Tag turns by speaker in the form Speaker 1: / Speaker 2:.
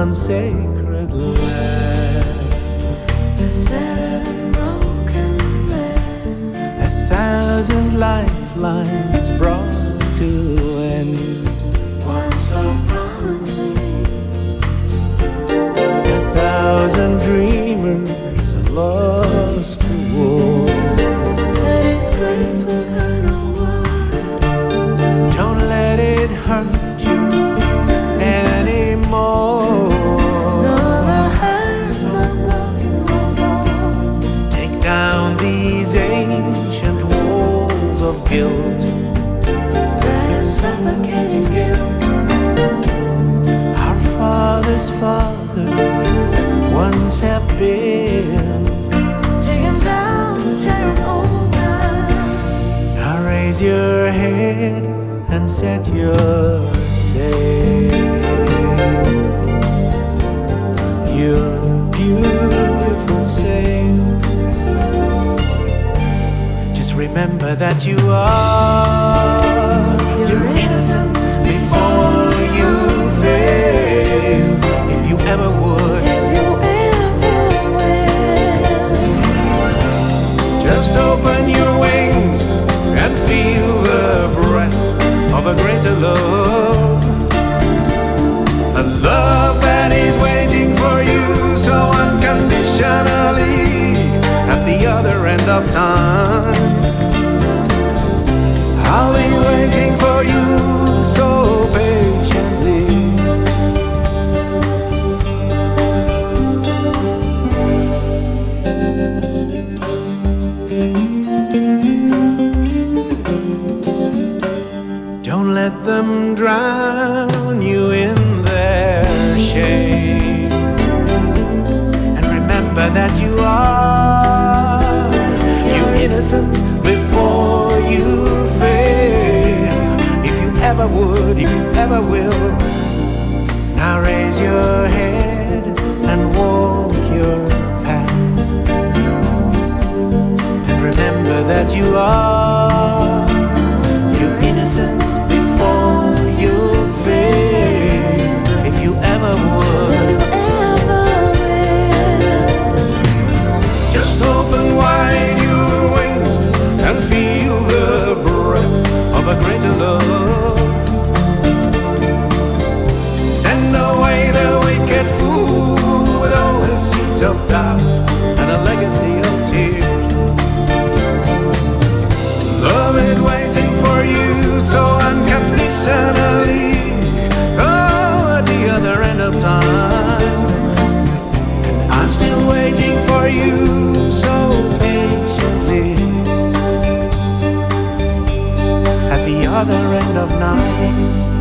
Speaker 1: one sacred land.
Speaker 2: The seven broken men,
Speaker 1: 1,000 lifelines brought to end.
Speaker 2: one so promising,
Speaker 1: 1,000 dreamers lost to war.
Speaker 2: that His grace will guide our walk.
Speaker 1: Don't let it hurt you anymore.
Speaker 2: Never hurt my broken heart.
Speaker 1: Take down these ancient walls of guilt.
Speaker 2: That suffocating guilt.
Speaker 1: Our fathers' fathers once have built.
Speaker 2: Take 'em down, tear 'em all down.
Speaker 1: Now raise your head and set your sail. Your beautiful sail. Just remember that you are. You're innocent before you fail. If you ever would,
Speaker 2: If you ever will,
Speaker 1: just open your wings and feel the breath of a greater love. A love that is waiting for you so unconditionally at the other end of time. I'll be waiting for you so patiently. Don't let them drown you in their shame. And remember that you are. You're innocent before you fail. If you ever would, if you ever will. Now raise your head and walk your path. And remember that you are. You're innocent before you fail. If you ever
Speaker 2: if
Speaker 1: would,
Speaker 2: you ever will,
Speaker 1: just open wide your wings and feel the breath of a greater love. Send away the wicked fool with all his seeds of doubt and a legacy of tears. Love is waiting for you so unconditionally. Oh, at the other end of time. And I'm still waiting for you so patiently. At the other end of night.